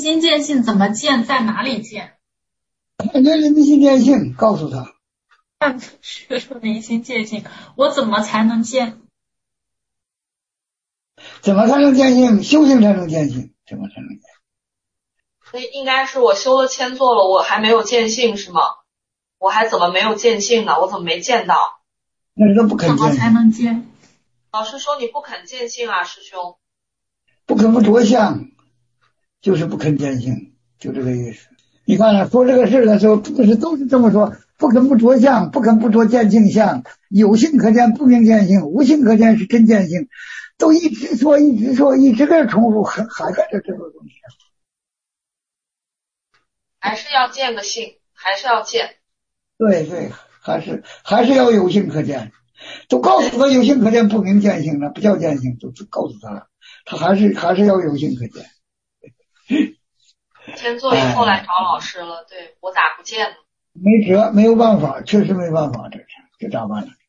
心见性怎么见，在哪里见？ 看见人的心见性，告诉他。 看学出明心见性，我怎么才能见？ 怎么才能见性？修行才能见性。怎么才能见？ 那应该是我修了千座了，我还没有见性是吗？我还怎么没有见性呢？我怎么没见到？ 那是不肯见性。 怎么才能见？ 老师说你不肯见性啊，师兄。 不肯不着相，就是不肯见性，就这个意思。你看了说这个事的时候，都是这么说：不肯不着相，不肯不着见性相，有性可见不明见性，无性可见是真见性，都一直说，一直在重复，还在这个东西上。 还是要见个性，还是要见。 对，还是要有性可见。都告诉他有性可见不明见性了，不叫见性，都告诉他了，他还是要有性可见。 千座以后来找老师了，对，我咋不见呢？ 没辙，没有办法，确实没办法，这咋办呢？